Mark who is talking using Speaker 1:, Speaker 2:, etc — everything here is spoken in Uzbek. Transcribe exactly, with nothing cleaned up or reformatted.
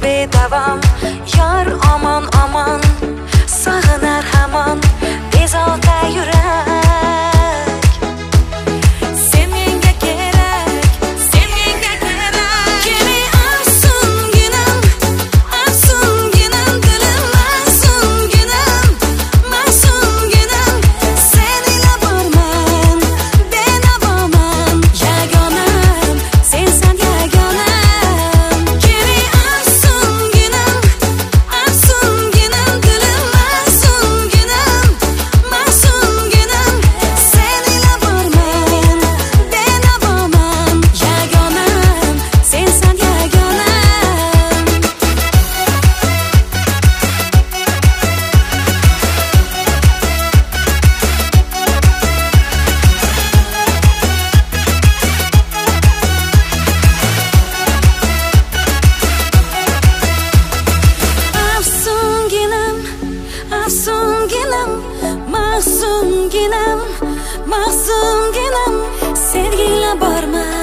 Speaker 1: bedavom. Yor aman aman sog'inar hamon bezovta yurak. Sen menga kerak, sen menga kerak. Kini afsunginam, afsunginam, dilim mahzunginam, mahzunginam. Sen ila borman, benavoman, yagonam, sensan yagonam. Kini afsunginam, afsunginam, dilim mahzunginam, mahzunginam. Sen ila borman, benavoman, yagonam, sensan yagonam. Afsunginam, afsunginam, mahzunginam, mahzunginam. Sevgila borman,